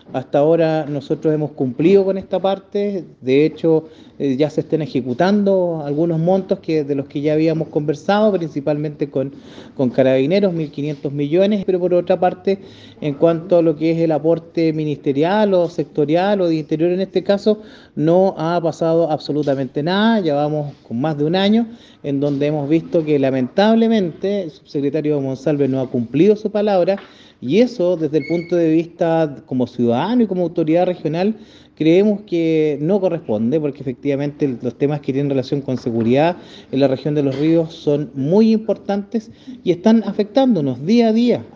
Hasta ahora nosotros hemos cumplido con esta parte, de hecho ya se están ejecutando algunos montos de los que ya habíamos conversado, principalmente con Carabineros, 1.500 millones, pero por otra parte, en cuanto a lo que es el aporte ministerial o sectorial o de interior en este caso, no ha pasado absolutamente nada, ya vamos con más de un año en donde hemos visto que lamentablemente el subsecretario Monsalve no ha cumplido su palabra y eso desde el punto de vista como ciudadano y como autoridad regional creemos que no corresponde porque efectivamente los temas que tienen relación con seguridad en la región de Los Ríos son muy importantes y están afectándonos día a día.